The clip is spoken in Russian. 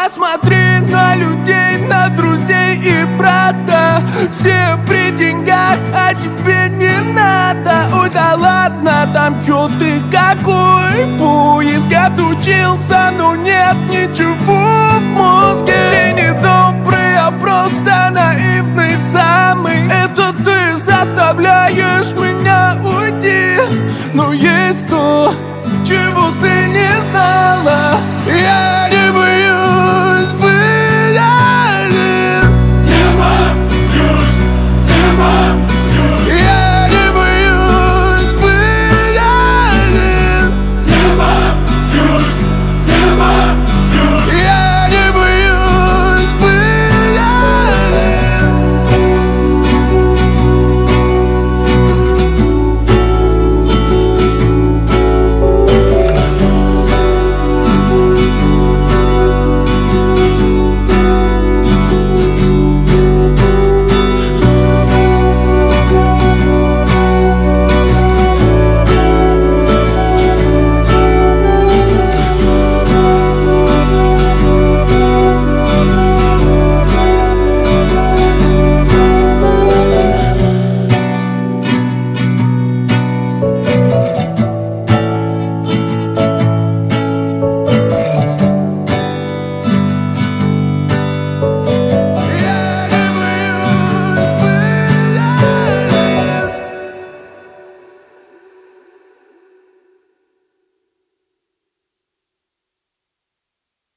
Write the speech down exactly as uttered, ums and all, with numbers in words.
Посмотри на людей, на друзей и брата. Все при деньгах, а тебе не надо. Ой, да ладно, там чё ты какой? Поиск отучился, но нет ничего в мозге. Ты не добрый, а просто наивный самый. Это ты заставляешь меня уйти. Но есть то, чего ты